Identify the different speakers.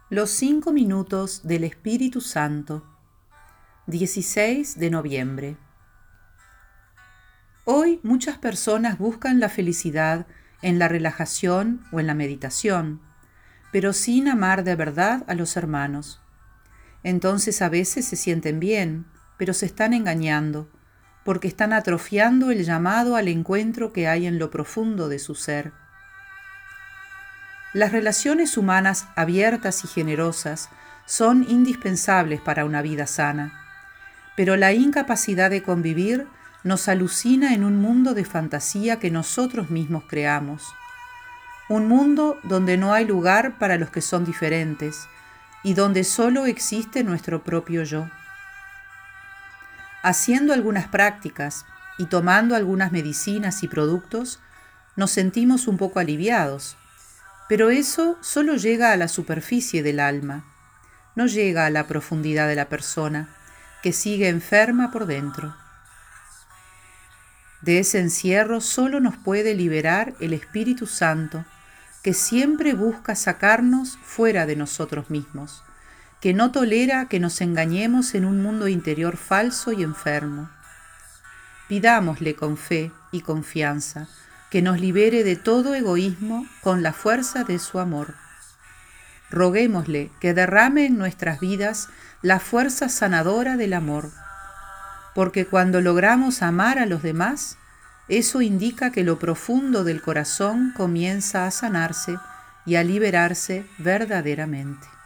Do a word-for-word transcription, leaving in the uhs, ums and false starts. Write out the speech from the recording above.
Speaker 1: Los cinco minutos del Espíritu Santo, dieciséis de noviembre. Hoy muchas personas buscan la felicidad en la relajación o en la meditación, pero sin amar de verdad a los hermanos. Entonces a veces se sienten bien, pero se están engañando, porque están atrofiando el llamado al encuentro que hay en lo profundo de su ser. Las relaciones humanas abiertas y generosas son indispensables para una vida sana, pero la incapacidad de convivir nos alucina en un mundo de fantasía que nosotros mismos creamos. Un mundo donde no hay lugar para los que son diferentes y donde solo existe nuestro propio yo. Haciendo algunas prácticas y tomando algunas medicinas y productos, nos sentimos un poco aliviados. Pero eso solo llega a la superficie del alma, no llega a la profundidad de la persona, que sigue enferma por dentro. De ese encierro solo nos puede liberar el Espíritu Santo, que siempre busca sacarnos fuera de nosotros mismos, que no tolera que nos engañemos en un mundo interior falso y enfermo. Pidámosle con fe y confianza, que nos libere de todo egoísmo con la fuerza de su amor. Roguémosle que derrame en nuestras vidas la fuerza sanadora del amor, porque cuando logramos amar a los demás, eso indica que lo profundo del corazón comienza a sanarse y a liberarse verdaderamente.